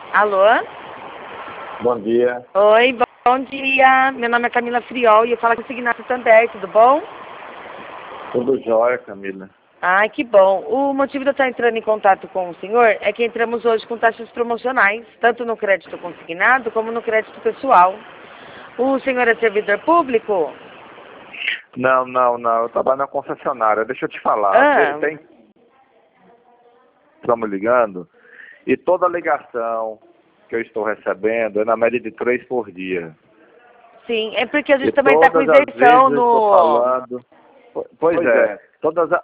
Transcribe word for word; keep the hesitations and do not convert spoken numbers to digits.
Alô? Bom dia. Oi, bom dia. Meu nome é Camila Friol e eu falo com o Ignacio Tander, tudo bom? Tudo jóia, Camila. Ai, que bom. O motivo de eu estar entrando em contato com o senhor é que entramos hoje com taxas promocionais, tanto no crédito consignado como no crédito pessoal. O senhor é servidor público? Não, não, não. Eu trabalho na concessionária. Deixa eu te falar. Ah. Tem... Estamos ligando e toda ligação que eu estou recebendo é na média de três por dia. Sim, é porque a gente e também está com todas as isenção vezes eu estou no... falando... Pois, pois é. é. Todas, a...